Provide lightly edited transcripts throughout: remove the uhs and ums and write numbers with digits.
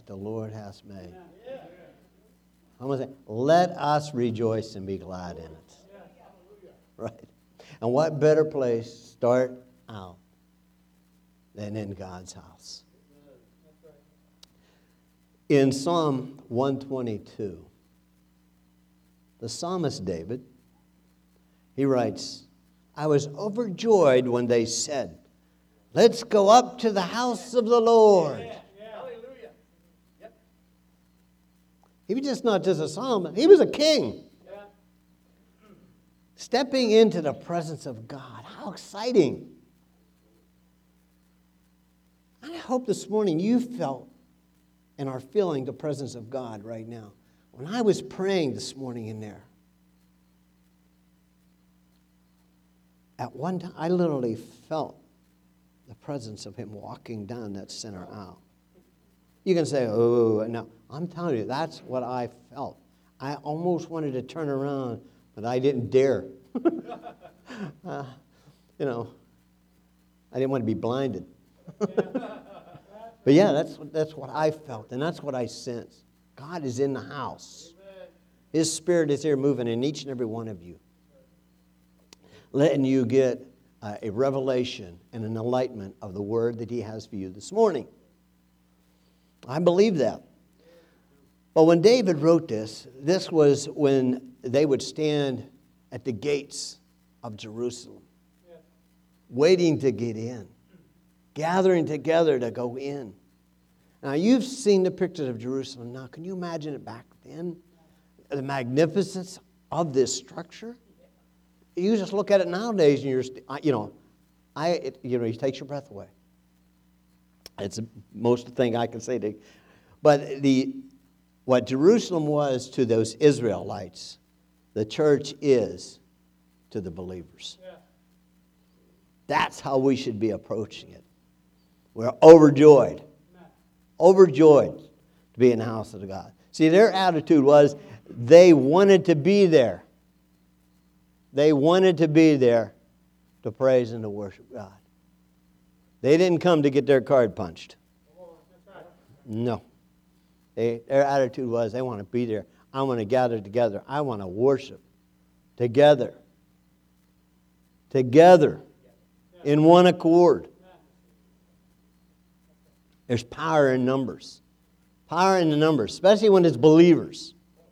that the Lord has made. I'm going to say, let us rejoice and be glad in it. Right? And what better place to start out than in God's house? In Psalm 122, the psalmist David, he writes, I was overjoyed when they said, let's go up to the house of the Lord. Hallelujah. Yep. He was not just a psalmist, he was a king. Yeah. Stepping into the presence of God. How exciting. I hope this morning you felt and are feeling the presence of God right now. When I was praying this morning in there, at one time I literally felt the presence of Him walking down that center aisle. You can say, oh, no. I'm telling you, that's what I felt. I almost wanted to turn around, but I didn't dare. I didn't want to be blinded. But yeah, that's what I felt, and that's what I sensed. God is in the house. His Spirit is here moving in each and every one of you, letting you get a revelation and an enlightenment of the word that He has for you this morning. I believe that. But when David wrote this was when they would stand at the gates of Jerusalem, waiting to get in, gathering together to go in. Now, you've seen the pictures of Jerusalem. Now, can you imagine it back then? The magnificence of this structure? You just look at it nowadays and it takes your breath away. It's the most thing I can say to you. But what Jerusalem was to those Israelites, the church is to the believers. Yeah. That's how we should be approaching it. We're overjoyed. Overjoyed to be in the house of God. See, their attitude was they wanted to be there. They wanted to be there to praise and to worship God. They didn't come to get their card punched. No. Their attitude was they want to be there. I want to gather together. I want to worship together. Together. In one accord. There's power in numbers. Power in the numbers, especially when it's believers.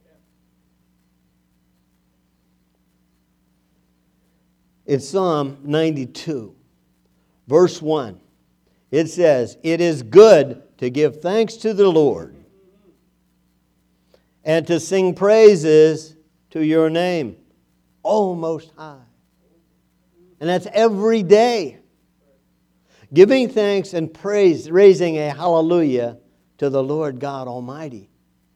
In Psalm 92, verse 1, it says, it is good to give thanks to the Lord and to sing praises to your name, O Most High. And that's every day. Giving thanks and praise, raising a hallelujah to the Lord God Almighty.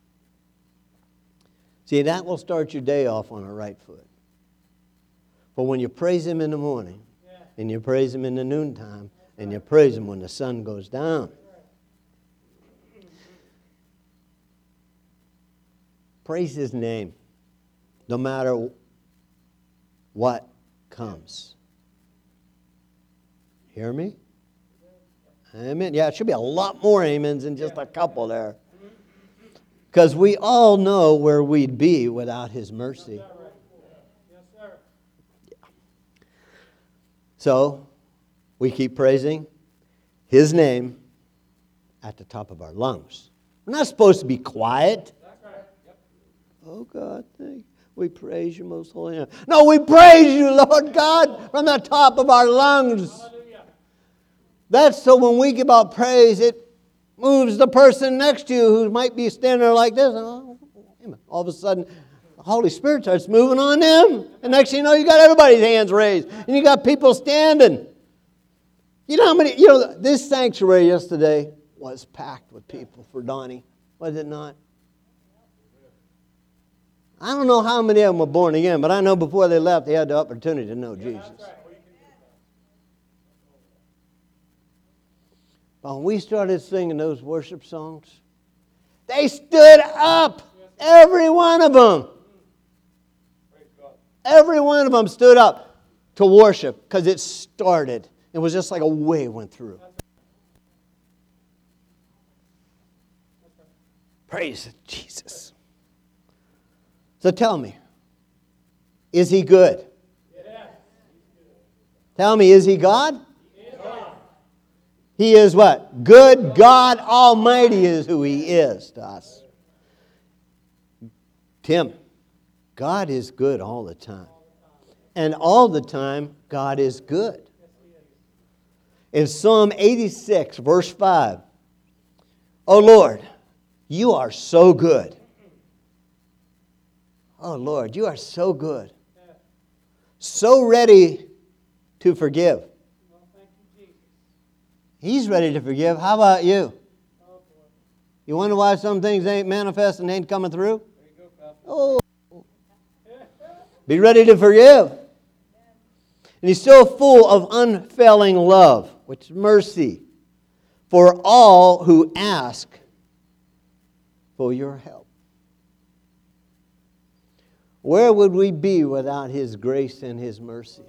See, that will start your day off on a right foot. But when you praise Him in the morning, and you praise Him in the noontime, and you praise Him when the sun goes down. Praise His name, no matter what comes. Hear me? Amen. Yeah, it should be a lot more amens than just a couple there. Because we all know where we'd be without His mercy. Yes, sir. Yeah. So, we keep praising His name at the top of our lungs. We're not supposed to be quiet. That's right. Yep. Oh, God, thank you. We praise your most holy name. No, we praise you, Lord God, from the top of our lungs. Hallelujah. That's so when we give out praise, it moves the person next to you who might be standing there like this. All of a sudden, the Holy Spirit starts moving on them. And next thing you know, you got everybody's hands raised. And you got people standing. You know how many, this sanctuary yesterday was packed with people for Donnie. Was it not? I don't know how many of them were born again, but I know before they left, they had the opportunity to know Jesus. But when we started singing those worship songs, they stood up. Every one of them. Every one of them stood up to worship because it started. It was just like a wave went through. Praise Jesus. So tell me, is He good? Yes. Tell me, is He God? He is what? Good God Almighty is who He is to us. Tim, God is good all the time. And all the time, God is good. In Psalm 86, verse 5, "Oh Lord, you are so good." Oh Lord, you are so good. So ready to forgive. Well, thank you, Jesus. He's ready to forgive. How about you? Oh, boy. You wonder why some things ain't manifesting, ain't coming through? There you go, Pastor. Oh, be ready to forgive. And He's so full of unfailing love, which is mercy, for all who ask for your help. Where would we be without His grace and His mercy?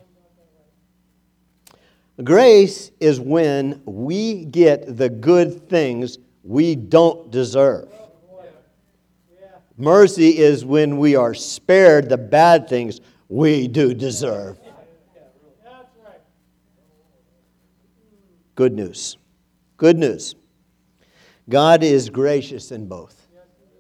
Grace is when we get the good things we don't deserve. Mercy is when we are spared the bad things we do deserve. That's right. Good news. Good news. God is gracious in both.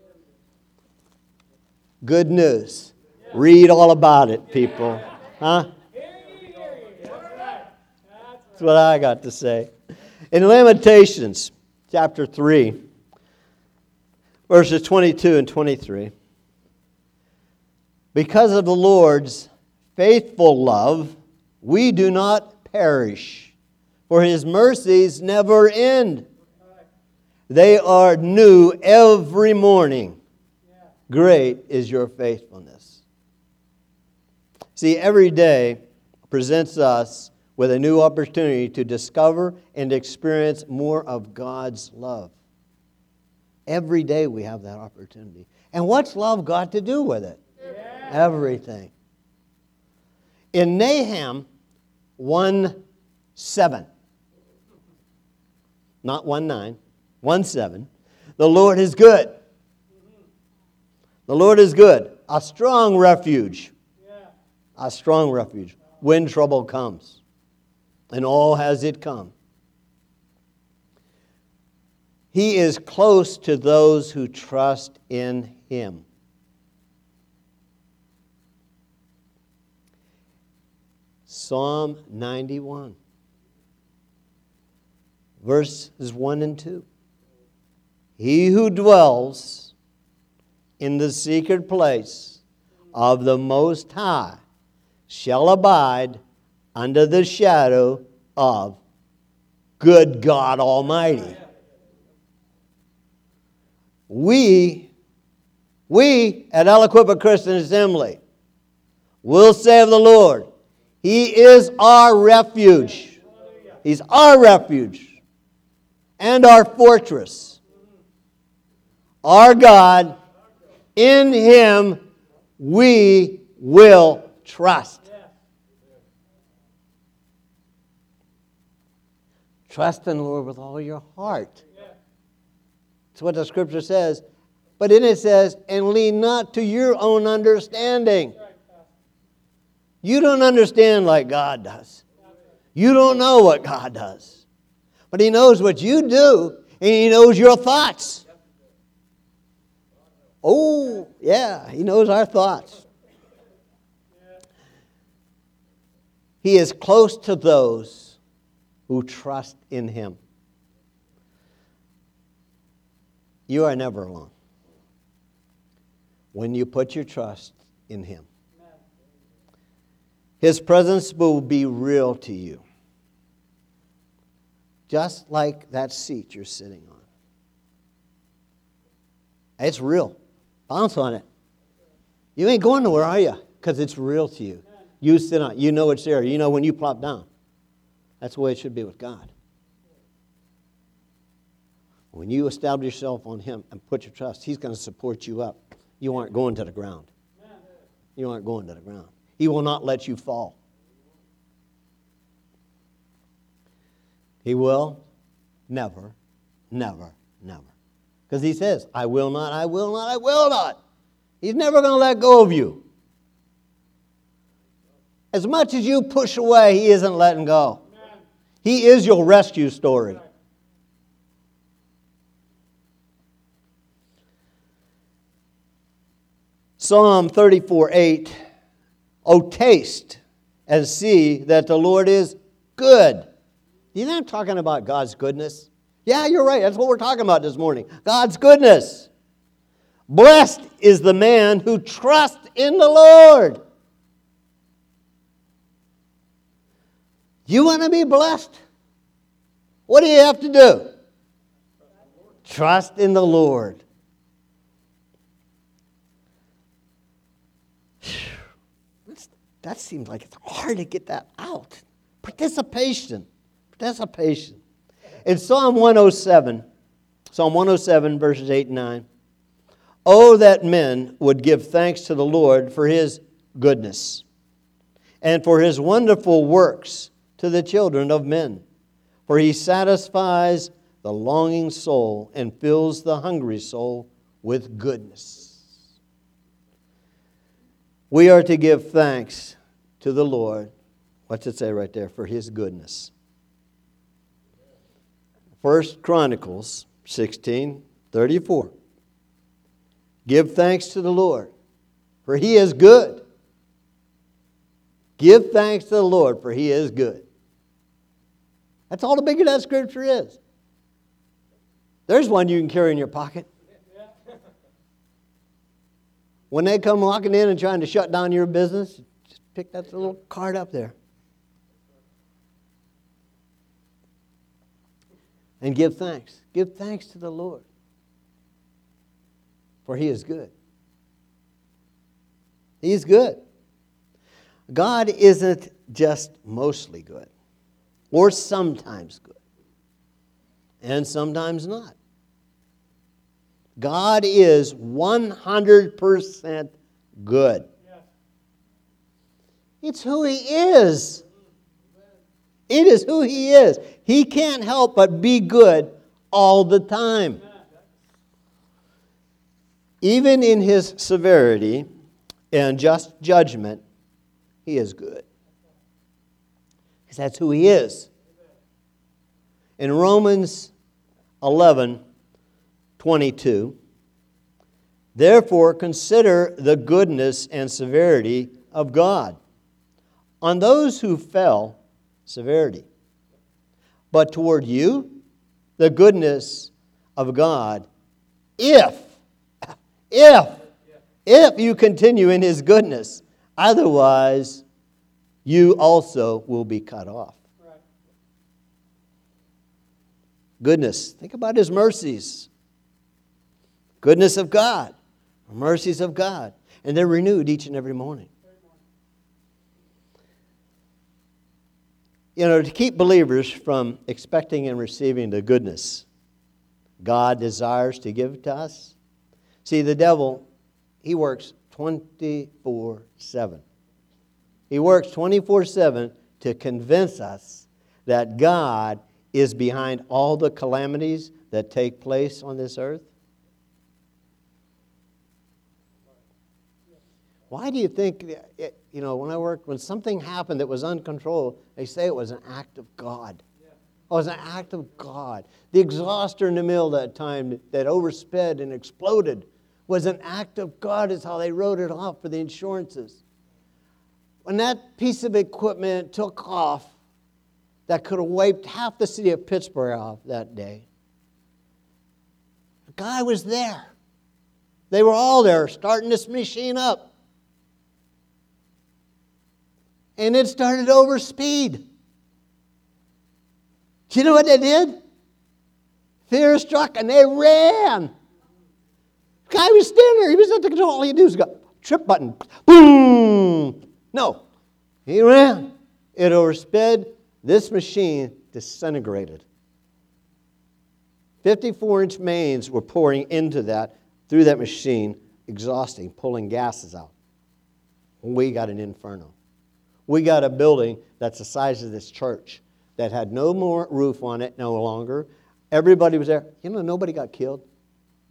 Good news. Read all about it, people. Huh? That's right. That's what I got to say. In Lamentations, chapter 3, verses 22 and 23. "Because of the Lord's faithful love, we do not perish, for His mercies never end. They are new every morning. Great is your faithfulness." See, every day presents us with a new opportunity to discover and experience more of God's love. Every day we have that opportunity. And what's love got to do with it? Everything. In Nahum 1:7, not 1:9, 1:7, "The Lord is good. The Lord is good, a strong refuge." A strong refuge when trouble comes. And all has it come. He is close to those who trust in Him. Psalm 91, verses 1 and 2. "He who dwells in the secret place of the Most High shall abide under the shadow of good God Almighty." We at Aliquippa Christian Assembly will say of the Lord, He is our refuge. He's our refuge and our fortress. Our God, in Him we will trust. Trust in the Lord with all your heart. That's what the Scripture says. But then it says, "And lean not to your own understanding." You don't understand like God does. You don't know what God does. But He knows what you do, and He knows your thoughts. Oh, yeah, He knows our thoughts. He is close to those who trust in Him. You are never alone when you put your trust in Him. His presence will be real to you, just like that seat you're sitting on. It's real. Bounce on it. You ain't going nowhere, are you? Because it's real to you. You sit on it. You know it's there. You know when you plop down. That's the way it should be with God. When you establish yourself on Him and put your trust, He's going to support you up. You aren't going to the ground. You aren't going to the ground. He will not let you fall. He will never, never, never Because he says, I will not, I will not, I will not. He's never going to let go of you. As much as you push away, he isn't letting go. Amen. He is your rescue story. Psalm 34:8. Oh, taste and see that the Lord is good. You know I'm talking about God's goodness? Yeah, you're right. That's what we're talking about this morning. God's goodness. Blessed is the man who trusts in the Lord. You want to be blessed? What do you have to do? Trust in the Lord. That seems like it's hard to get that out. Participation. In Psalm 107, verses 8 and 9, oh, that men would give thanks to the Lord for his goodness and for his wonderful works to the children of men. For he satisfies the longing soul and fills the hungry soul with goodness. We are to give thanks to the Lord. What's it say right there? For his goodness. 1 Chronicles 16:34. Give thanks to the Lord, for he is good. Give thanks to the Lord, for he is good. That's all the bigger that scripture is. There's one you can carry in your pocket. When they come walking in and trying to shut down your business, just pick that little card up there. And give thanks. Give thanks to the Lord. For he is good. He is good. God isn't just mostly good. Or sometimes good. And sometimes not. God is 100% good. Yes. It's who he is. It is who he is. He can't help but be good all the time. Even in his severity and just judgment, he is good. Because that's who he is. In Romans 11:22, therefore consider the goodness and severity of God. On those who fell, severity. But toward you, the goodness of God, if you continue in his goodness. Otherwise, you also will be cut off. Right. Goodness. Think about his mercies. Goodness of God. Mercies of God. And they're renewed each and every morning. You know, to keep believers from expecting and receiving the goodness God desires to give to us. See, the devil, he works 24/7. He works 24/7 to convince us that God is behind all the calamities that take place on this earth. Why do you think, when something happened that was uncontrolled, they say it was an act of God? Oh, it was an act of God. The exhauster in the mill that time that oversped and exploded was an act of God, is how they wrote it off for the insurances. When that piece of equipment took off, that could have wiped half the city of Pittsburgh off that day, a guy was there. They were all there starting this machine up. And it started to overspeed. Do you know what they did? Fear struck and they ran. The guy was standing there. He was at the control. All he did was go, trip button. Boom! No. He ran. It oversped. This machine disintegrated. 54-inch mains were pouring into that, through that machine, exhausting, pulling gases out. We got an inferno. We got a building that's the size of this church that had no more roof on it no longer. Everybody was there. You know, nobody got killed.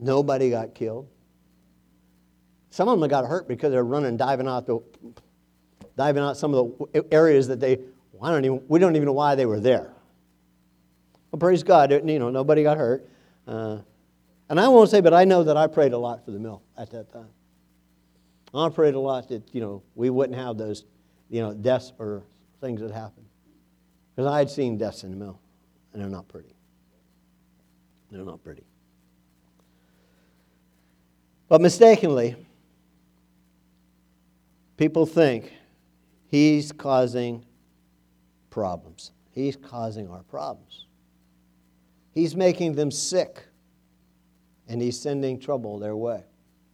Nobody got killed. Some of them got hurt because they're running, diving out some of the areas that we don't even know why they were there. Well, praise God, nobody got hurt. And I won't say, but I know that I prayed a lot for the mill at that time. I prayed a lot that, we wouldn't have those, deaths or things that happened. Because I had seen deaths in the mill, and they're not pretty. They're not pretty. But mistakenly, people think he's causing problems. He's causing our problems. He's making them sick, and he's sending trouble their way.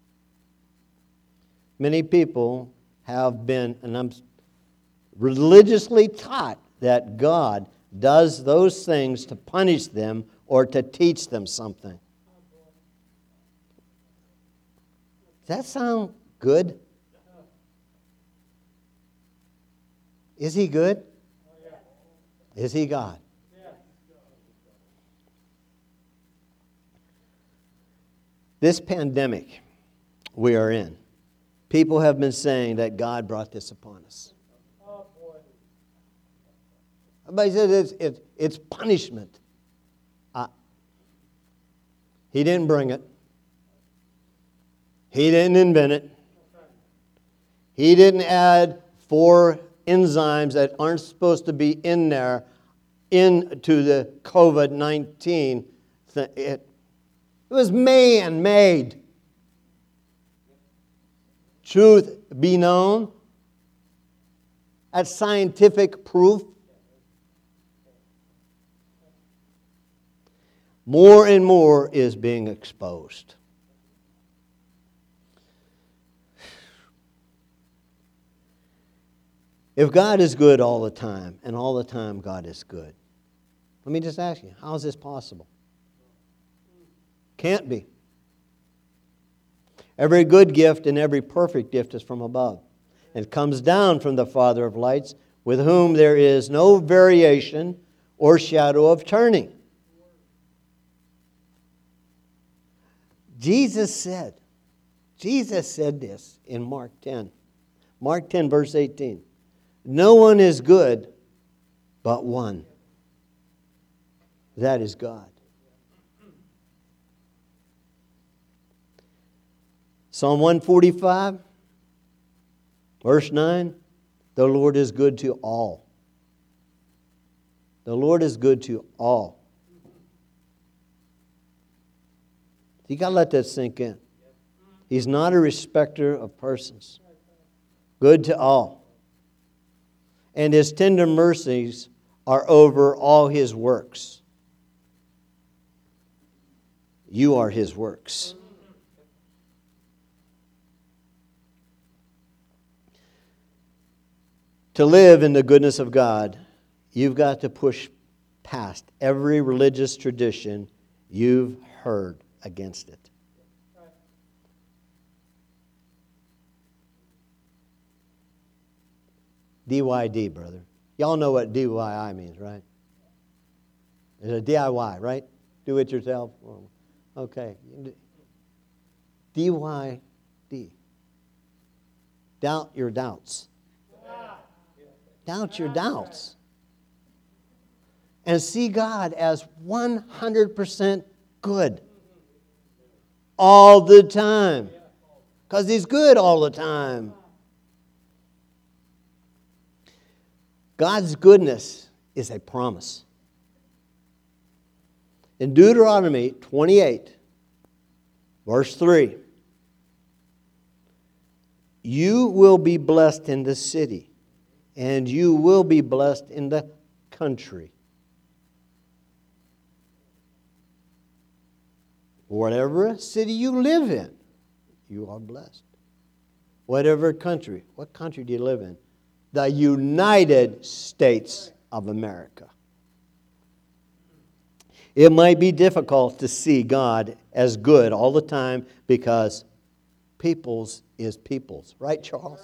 Many people have been, and I'm religiously taught that God does those things to punish them or to teach them something. Does that sound good? Is he good? Is he God? This pandemic we are in, people have been saying that God brought this upon us. Everybody says it's punishment. He didn't bring it. He didn't invent it. He didn't add 4 enzymes that aren't supposed to be in there into the COVID-19 thing. It was man-made. Truth be known. That's scientific proof. More and more is being exposed. If God is good all the time, and all the time God is good, let me just ask you, how is this possible? Can't be. Every good gift and every perfect gift is from above, and comes down from the Father of lights, with whom there is no variation or shadow of turning. Jesus said this in Mark 10. Mark 10, verse 18. No one is good but one. That is God. Psalm 145, verse 9. The Lord is good to all. The Lord is good to all. You got to let that sink in. He's not a respecter of persons. Good to all. And His tender mercies are over all His works. You are His works. To live in the goodness of God, you've got to push past every religious tradition you've heard against it. DYD, brother. Y'all know what DIY means, right? It's a DIY, right? Do it yourself. Okay. DYD. Doubt your doubts. Doubt your doubts. And see God as 100% good. All the time. Because He's good all the time. God's goodness is a promise. In Deuteronomy 28, verse 3, you will be blessed in the city, and you will be blessed in the country. Whatever city you live in, you are blessed. Whatever country. What country do you live in? The United States of America. It might be difficult to see God as good all the time because people's is people's. Right, Charles?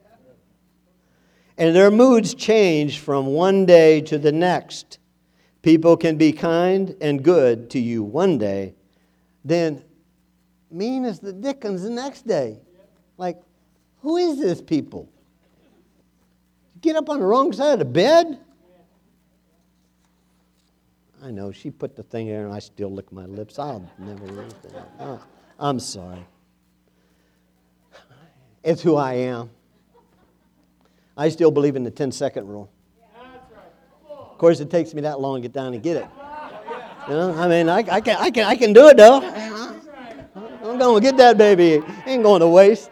And their moods change from one day to the next. People can be kind and good to you one day, then mean as the dickens the next day. Like, who is this people? Get up on the wrong side of the bed? I know, she put the thing there and I still lick my lips. I'll never use that. Oh, I'm sorry. It's who I am. I still believe in the 10-second rule. Of course, it takes me that long to get down and get it. You know, I mean, I can do it though. I'm going to get that baby. Ain't going to waste.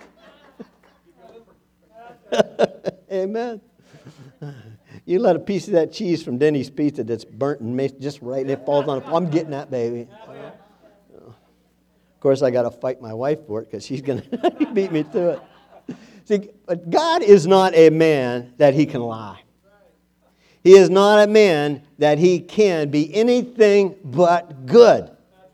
Amen. You let a piece of that cheese from Denny's Pizza that's burnt and made just right, and it falls on the floor. I'm getting that baby. Of course, I got to fight my wife for it because she's going to beat me to it. See, but God is not a man that he can lie. He is not a man that he can be anything but good.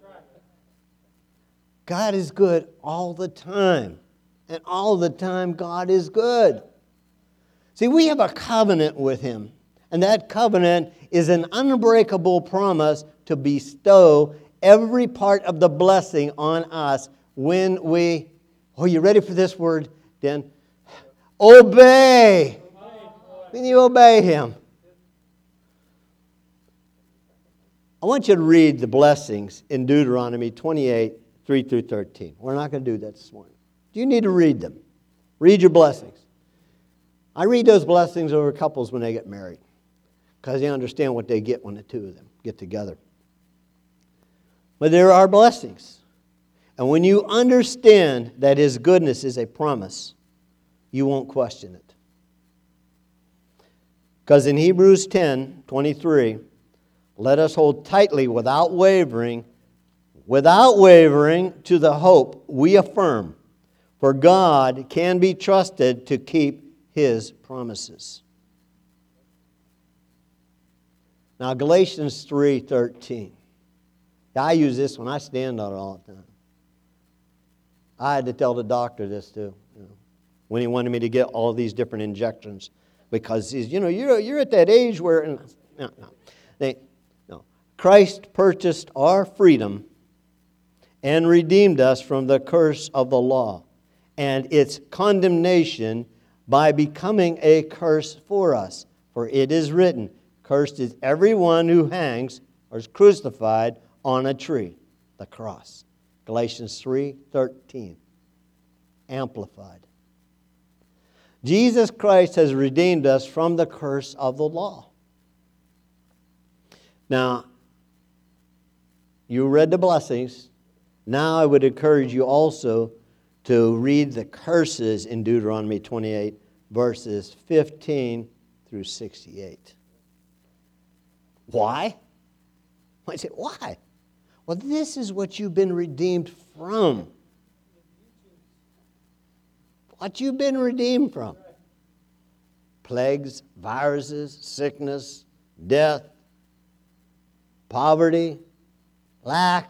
God is good all the time. And all the time, God is good. See, we have a covenant with him. And that covenant is an unbreakable promise to bestow every part of the blessing on us when we, oh, you ready for this word, Dan? Obey. When you obey him. I want you to read the blessings in Deuteronomy 28, 3 through 13. We're not going to do that this morning. You need to read them. Read your blessings. I read those blessings over couples when they get married because they understand what they get when the two of them get together. But there are blessings. And when you understand that his goodness is a promise, you won't question it. Because in Hebrews 10:23, let us hold tightly without wavering to the hope we affirm, for God can be trusted to keep his promises. Now, Galatians 3:13. I use this when I stand on it all the time. I had to tell the doctor this too, when he wanted me to get all these different injections, because he's, you're at that age where no. Christ purchased our freedom and redeemed us from the curse of the law and its condemnation by becoming a curse for us. For it is written, cursed is everyone who hangs or is crucified on a tree, the cross. Galatians 3:13, amplified. Jesus Christ has redeemed us from the curse of the law. Now, you read the blessings. Now I would encourage you also to read the curses in Deuteronomy 28, verses 15 through 68. Why? I say, why? Well, this is what you've been redeemed from. What you've been redeemed from. Plagues, viruses, sickness, death, poverty, lack.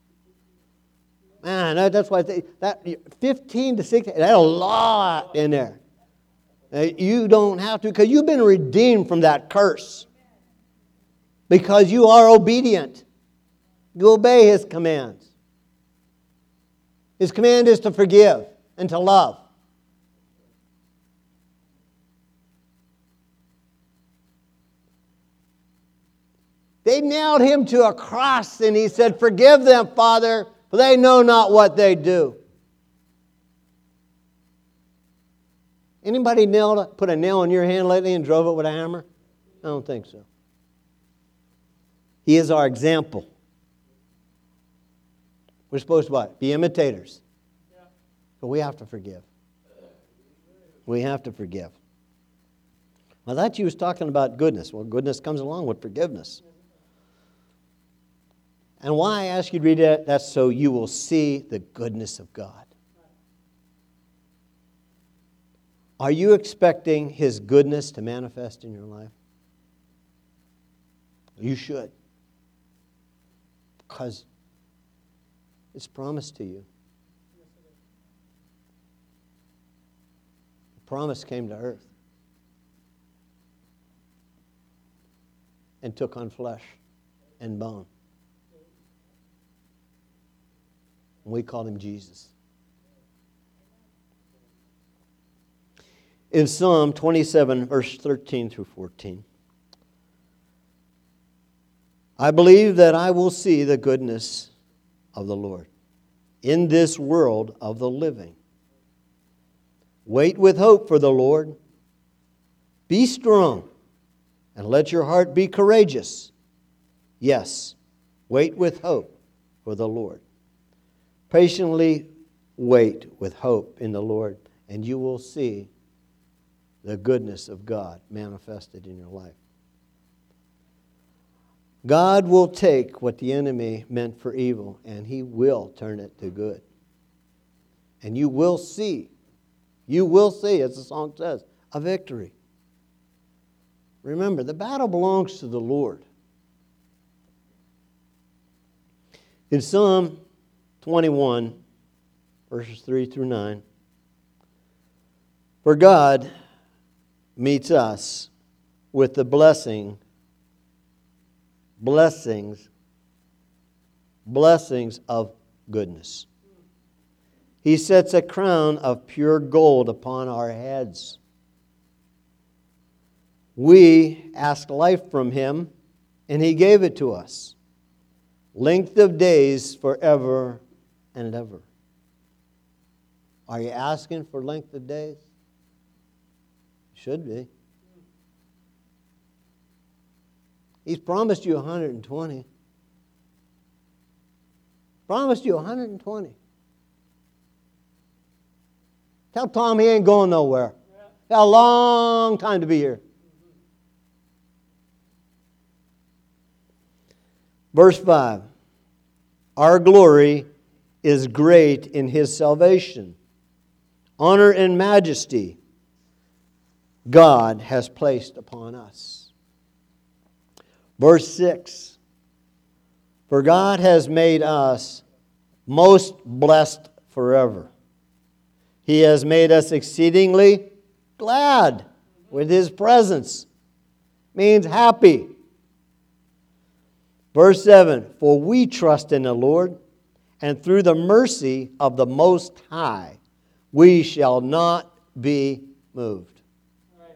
Man, that's why I think that 15 to 16, that's a lot in there. You don't have to, because you've been redeemed from that curse. Because you are obedient. You obey his commands. His command is to forgive and to love. They nailed him to a cross and he said, forgive them, Father, for they know not what they do. Anybody put a nail in your hand lately and drove it with a hammer? I don't think so. He is our example. We're supposed to what? Be imitators. But we have to forgive. We have to forgive. I thought you was talking about goodness. Well, goodness comes along with forgiveness. And why I ask you to read that? That's so you will see the goodness of God. Are you expecting his goodness to manifest in your life? You should. Because it's promised to you. The promise came to earth and took on flesh and bone. We call him Jesus. In Psalm 27, verse 13 through 14, I believe that I will see the goodness of the Lord in this world of the living. Wait with hope for the Lord. Be strong, and let your heart be courageous. Yes, wait with hope for the Lord. Patiently wait with hope in the Lord, and you will see the goodness of God manifested in your life. God will take what the enemy meant for evil, and He will turn it to good. And you will see, as the song says, a victory. Remember, the battle belongs to the Lord. In Psalm 21, verses 3 through 9, for God meets us with the blessings of goodness. He sets a crown of pure gold upon our heads. We asked life from Him, and He gave it to us. Length of days forever and ever. Are you asking for length of days? Should be. He's promised you 120. Promised you 120. Tell Tom he ain't going nowhere. Got a long time to be here. Verse 5. Our glory is great in His salvation. Honor and majesty God has placed upon us. Verse 6. For God has made us most blessed forever. He has made us exceedingly glad with His presence. Means happy. Verse 7, for we trust in the Lord, and through the mercy of the Most High, we shall not be moved. Right.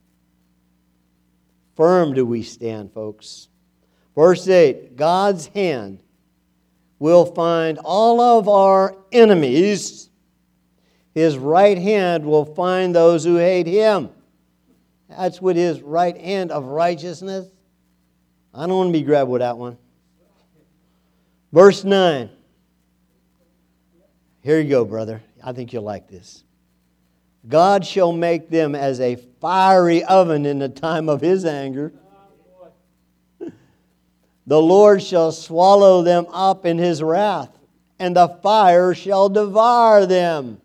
Firm do we stand, folks. Verse 8, God's hand will find all of our enemies. His right hand will find those who hate Him. That's with His right hand of righteousness. I don't want to be grabbed with that one. Verse 9. Here you go, brother. I think you'll like this. God shall make them as a fiery oven in the time of His anger. The Lord shall swallow them up in His wrath, and the fire shall devour them.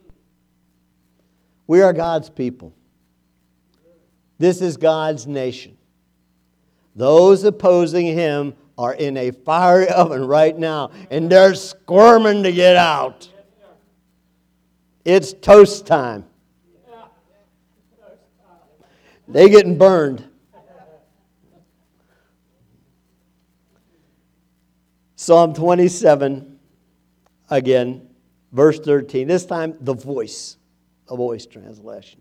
We are God's people. This is God's nation. Those opposing Him are in a fiery oven right now, and they're squirming to get out. It's toast time. They're getting burned. Psalm 27, again, verse 13. This time, the voice translation.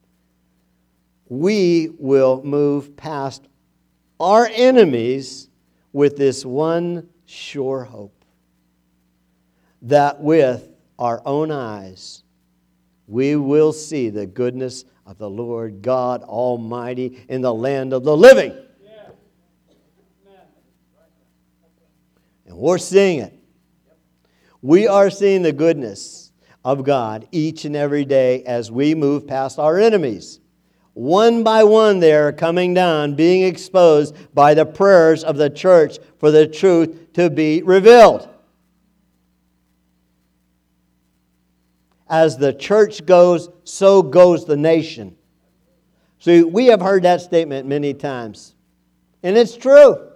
We will move past our enemies with this one sure hope, that with our own eyes we will see the goodness of the Lord God Almighty in the land of the living. Yeah. And we're seeing it. We are seeing the goodness of God each and every day as we move past our enemies. One by one they are coming down, being exposed by the prayers of the church for the truth to be revealed. As the church goes, so goes the nation. See, we have heard that statement many times. And it's true.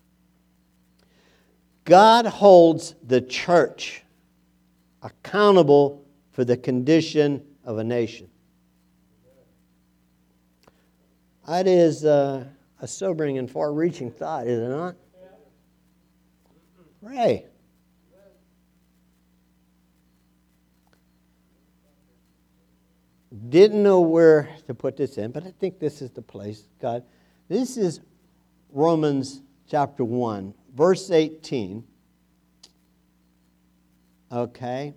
God holds the church accountable for the condition of a nation. That is a sobering and far-reaching thought, is it not? Pray. didn't know where to put this in, but I think this is the place, God. This is Romans chapter 1, verse 18. Okay?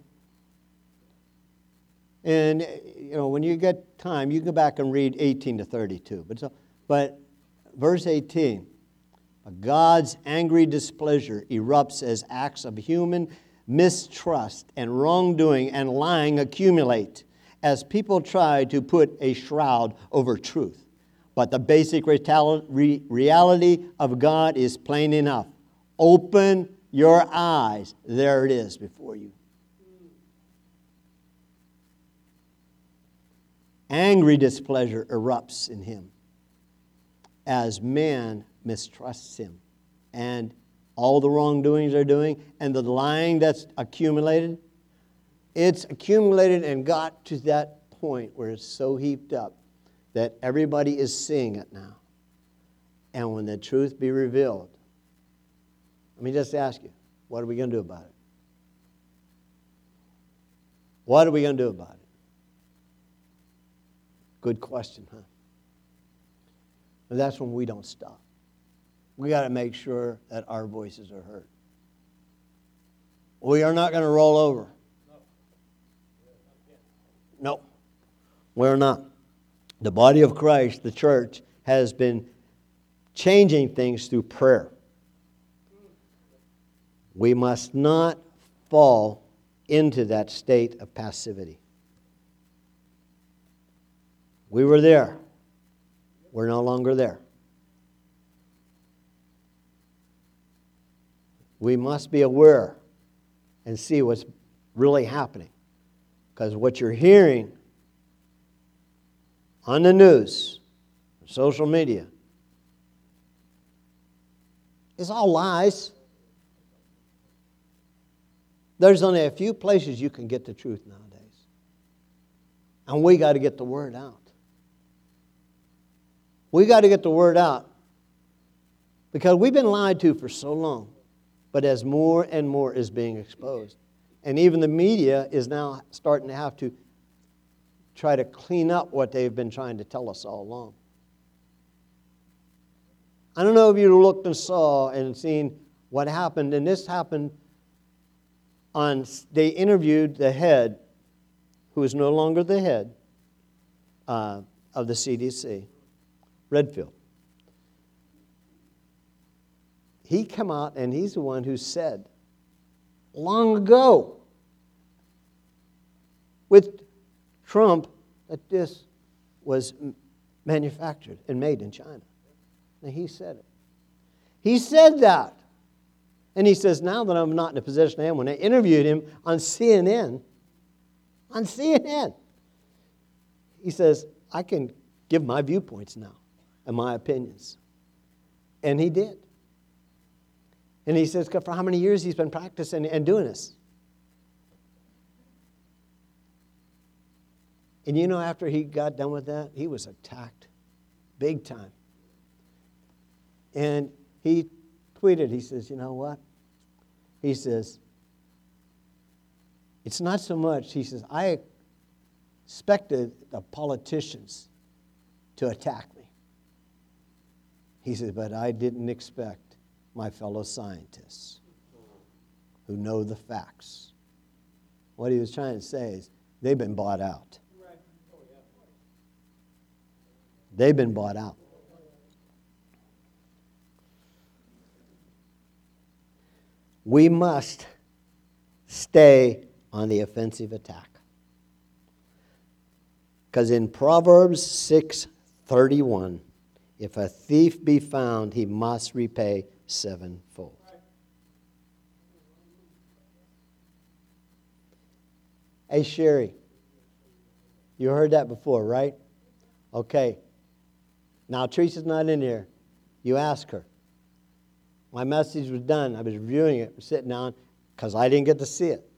And, when you get time, you go back and read 18 to 32. But verse 18, God's angry displeasure erupts as acts of human mistrust and wrongdoing and lying accumulate as people try to put a shroud over truth. But the basic reality of God is plain enough. Open your eyes. There it is before you. Angry displeasure erupts in him as man mistrusts him. And all the wrongdoings they're doing and the lying that's accumulated, it's accumulated and got to that point where it's so heaped up that everybody is seeing it now. And when the truth be revealed, let me just ask you, what are we going to do about it? What are we going to do about it? Good question, huh? But that's when we don't stop. We got to make sure that our voices are heard. We are not going to roll over. No, we're not. The body of Christ, the church, has been changing things through prayer. We must not fall into that state of passivity. We were there. We're no longer there. We must be aware and see what's really happening. Because what you're hearing on the news, social media, is all lies. There's only a few places you can get the truth nowadays. And we got to get the word out. We got to get the word out. Because we've been lied to for so long. But as more and more is being exposed. And even the media is now starting to have to try to clean up what they've been trying to tell us all along. I don't know if you looked and saw and seen what happened. And this happened they interviewed the head, who is no longer the head of the CDC, Redfield. He came out and he's the one who said long ago with Trump that this was manufactured and made in China. And he said it. He said that. And he says, now that I'm not in a position I am, when I interviewed him on CNN, he says, I can give my viewpoints now and my opinions. And he did. And he says, for how many years he's been practicing and doing this. And after he got done with that, he was attacked big time. And he tweeted, he says, you know what? He says, it's not so much, he says, I expected the politicians to attack me. He says, but I didn't expect my fellow scientists who know the facts. What he was trying to say is, they've been bought out. They've been bought out. We must stay on the offensive attack. Because in Proverbs 6:31, if a thief be found, he must repay sevenfold. Hey, Sherry, you heard that before, right? Okay. Now, Teresa's not in here. You ask her. My message was done. I was reviewing it, sitting down, because I didn't get to see it.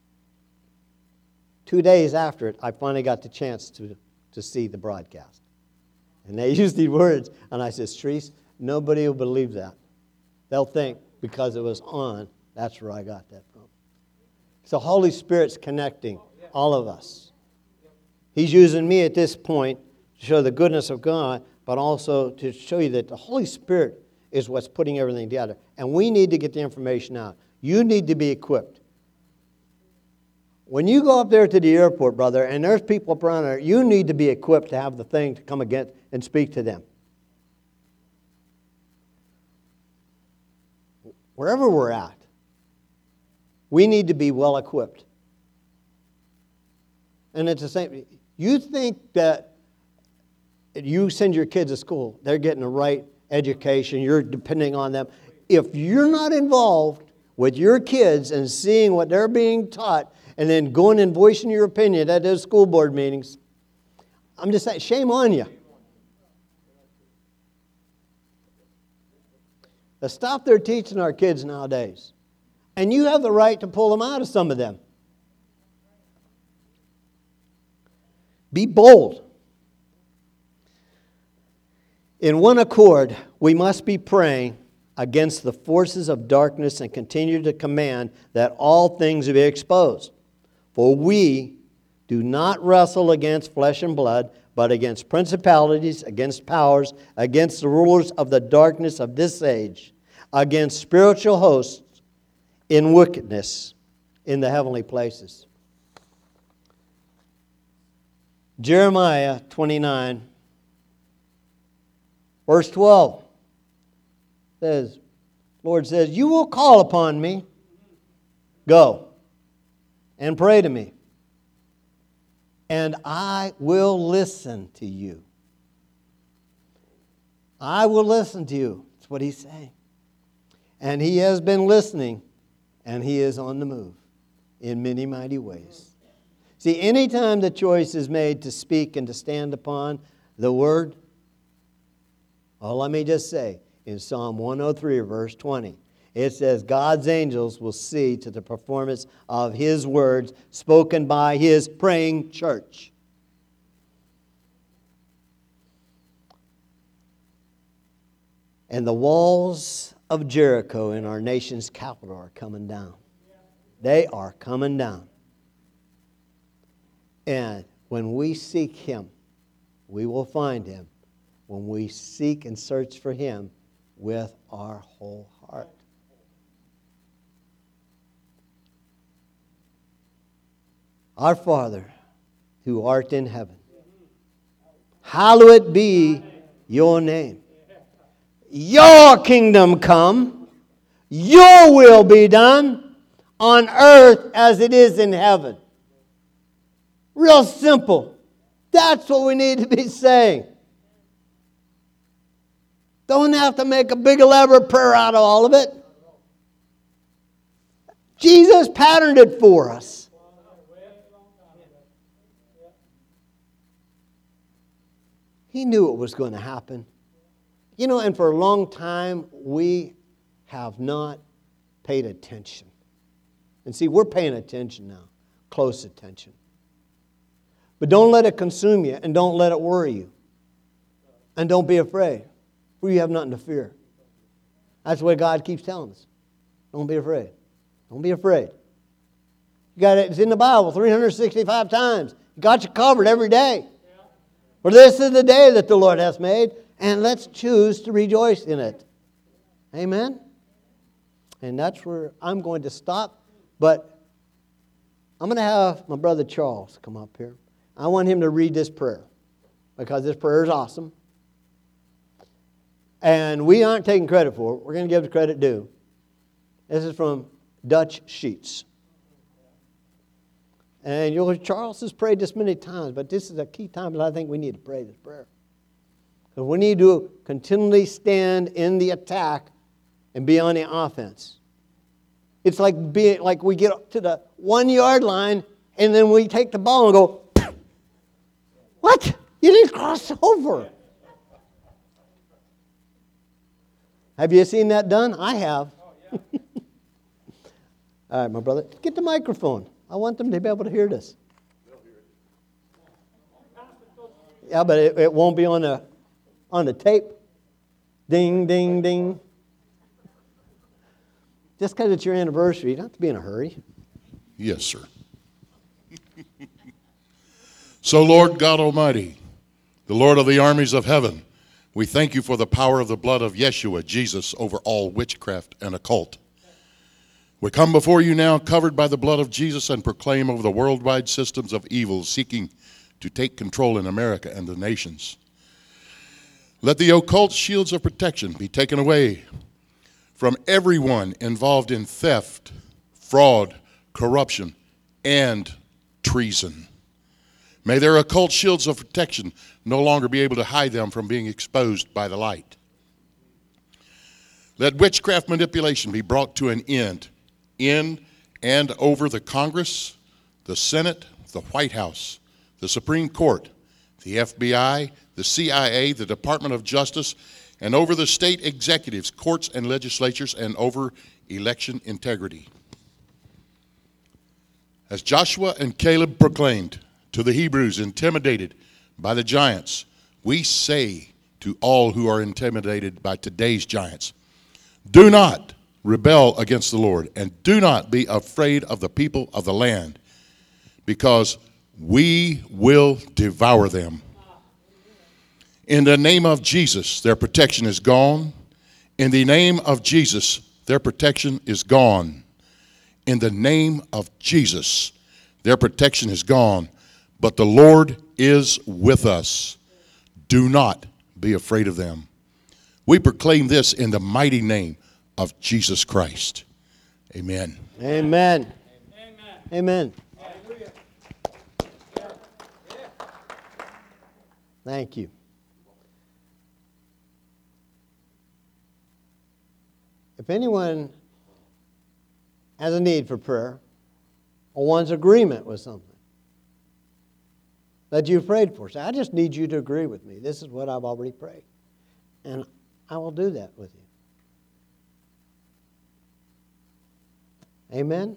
2 days after it, I finally got the chance to see the broadcast. And they used these words, and I said, Therese, nobody will believe that. They'll think because it was on, that's where I got that from. So Holy Spirit's connecting all of us. He's using me at this point to show the goodness of God, but also to show you that the Holy Spirit is what's putting everything together. And we need to get the information out. You need to be equipped. When you go up there to the airport, brother, and there's people up around there, you need to be equipped to have the thing to come again and speak to them. Wherever we're at, we need to be well equipped. And it's the same. You think that you send your kids to school, they're getting the right education, you're depending on them. If you're not involved with your kids and seeing what they're being taught and then going and voicing your opinion at those school board meetings, I'm just saying, shame on you. The stuff they're teaching our kids nowadays. And you have the right to pull them out of some of them. Be bold. In one accord, we must be praying against the forces of darkness and continue to command that all things be exposed. For we do not wrestle against flesh and blood, but against principalities, against powers, against the rulers of the darkness of this age, against spiritual hosts in wickedness in the heavenly places. Jeremiah 29, verse 12 says, Lord says, you will call upon me, go and pray to me, and I will listen to you. I will listen to you. That's what he's saying. And he has been listening, and he is on the move in many mighty ways. See, anytime the choice is made to speak and to stand upon the Word, well, let me just say, in Psalm 103, verse 20, it says, God's angels will see to the performance of His words spoken by His praying church. And the walls of Jericho in our nation's capital are coming down. They are coming down. And when we seek Him, we will find Him. When we seek and search for Him with our whole heart. Our Father, who art in heaven, hallowed be your name. Your kingdom come, your will be done on earth as it is in heaven. Real simple. That's what we need to be saying. Don't have to make a big elaborate prayer out of all of it. Jesus patterned it for us. He knew it was going to happen. You know, and for a long time, we have not paid attention. And see, we're paying attention now. Close attention. But don't let it consume you, and don't let it worry you. And don't be afraid, for you have nothing to fear. That's what God keeps telling us. Don't be afraid. Don't be afraid. You got it. It's in the Bible 365 times. You got you covered every day. For this is the day that the Lord has made, and let's choose to rejoice in it. Amen? And that's where I'm going to stop. But I'm going to have my brother Charles come up here. I want him to read this prayer, because this prayer is awesome. And we aren't taking credit for it. We're going to give the credit due. This is from Dutch Sheets. And Charles has prayed this many times, but this is a key time that I think we need to pray this prayer. Because we need to continually stand in the attack and be on the offense. It's like we get up to the 1 yard line and then we take the ball and go, what? You didn't cross over. Have you seen that done? I have. All right, my brother, get the microphone. I want them to be able to hear this. Yeah, but it won't be on the tape. Ding, ding, ding. Just because it's your anniversary, you don't have to be in a hurry. Yes, sir. So, Lord God Almighty, the Lord of the armies of heaven, we thank you for the power of the blood of Yeshua, Jesus, over all witchcraft and occult. We come before you now covered by the blood of Jesus and proclaim over the worldwide systems of evil seeking to take control in America and the nations. Let the occult shields of protection be taken away from everyone involved in theft, fraud, corruption, and treason. May their occult shields of protection no longer be able to hide them from being exposed by the light. Let witchcraft manipulation be brought to an end in and over the Congress, the Senate, the White House, the Supreme Court, the FBI, the CIA, the Department of Justice, and over the state executives, courts, and legislatures, and over election integrity. As Joshua and Caleb proclaimed to the Hebrews intimidated by the giants, we say to all who are intimidated by today's giants, do not rebel against the Lord, and do not be afraid of the people of the land, because we will devour them. In the name of Jesus, their protection is gone. In the name of Jesus, their protection is gone. In the name of Jesus, their protection is gone. But the Lord is with us. Do not be afraid of them. We proclaim this in the mighty name of Jesus Christ. Amen. Amen. Amen. Amen. Hallelujah. Thank you. If anyone has a need for prayer or wants agreement with something that you've prayed for, say, I just need you to agree with me. This is what I've already prayed. And I will do that with you. Amen?